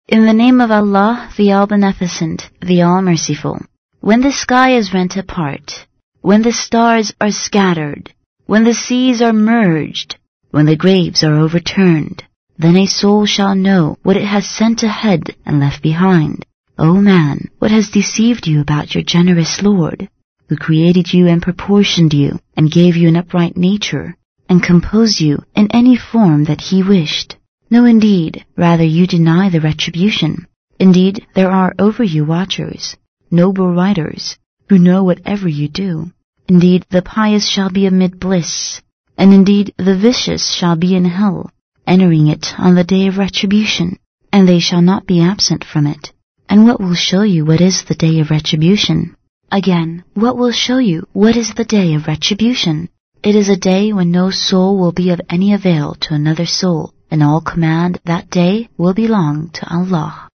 In the name of Allah, the All-Beneficent, the All-Merciful. When the sky is rent apart, when the stars are scattered, when the seas are merged, when the graves are overturned, then a soul shall know what it has sent ahead and left behind. O man, what has deceived you about your generous Lord, who created you and proportioned you, and gave you an upright nature, and composed you in any form that he wished? No, indeed, rather you deny the retribution. Indeed, there are over you watchers, noble writers, who know whatever you do. Indeed, the pious shall be amid bliss, and indeed the vicious shall be in hell, entering it on the day of retribution, and they shall not be absent from it. And what will show you what is the day of retribution? Again, what will show you what is the day of retribution? It is a day when no soul will be of any avail to another soul, and all command that day will belong to Allah.